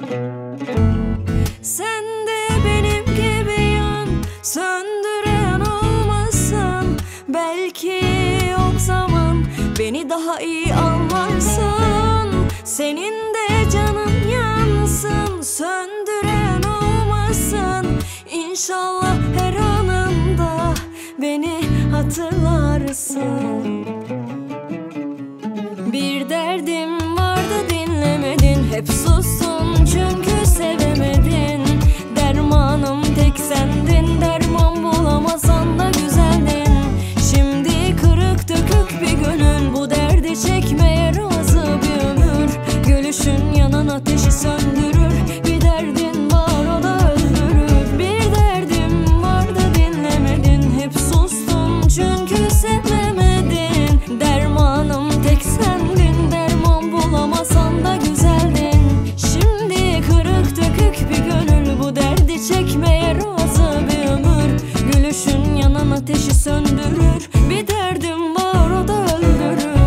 Sen de benim gibi yan, söndüren olmasın. Belki o zaman beni daha iyi anlarsın. Senin de canın yansın, söndüren olmasın. İnşallah her anında beni hatırlarsın. Bir derdim vardı dinlemedin, hep sustun çünkü sevemedin. Dermanım tek sendin, derman bulamasan da güzeldin. Şimdi kırık dökük bir gönül bu derdi çekmeye razı bir ömür. Gülüşün yanan ateşi söndürür, bir derdin var o da öldürür. Bir derdim vardı dinlemedin, hep sustun çünkü sevemedin. Dermanım tek sendin, derman bulamasan da güzeldin. Şimdi kırık dökük bir gönül bu derdi çekmeye razı bir ömür. Gülüşün yanan ateşi söndürür, bir derdim var o da öldürür.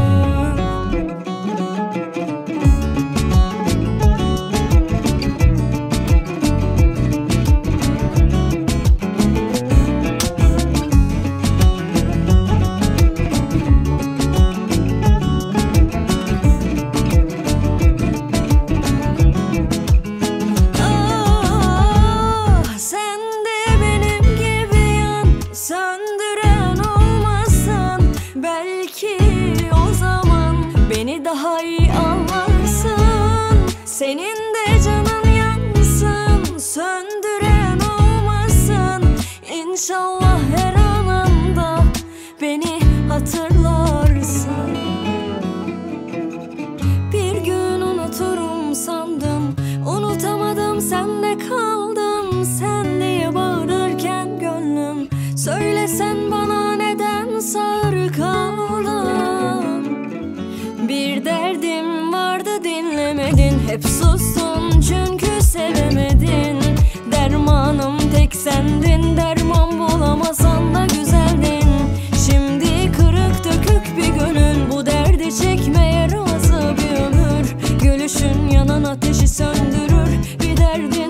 Söndüren olmasın. Belki o zaman beni daha iyi anlarsın. Senin de canın yansın, söndüren olmasın. İnşallah her anında beni hatırlarsın. Bir gün unuturum sandım, unutamadım, sende kaldım. Sen diye bağırırken gönlüm, söylesen bana neden sağır kaldın? Bir derdim vardı dinlemedin, hep sustun çünkü sevemedin. Dermanım tek sendin, derman bulamasan da güzeldin. Şimdi kırık dökük bir gönül bu derdi çekmeye razı bir ömür. Gülüşün yanan ateşi söndürür, bir derdin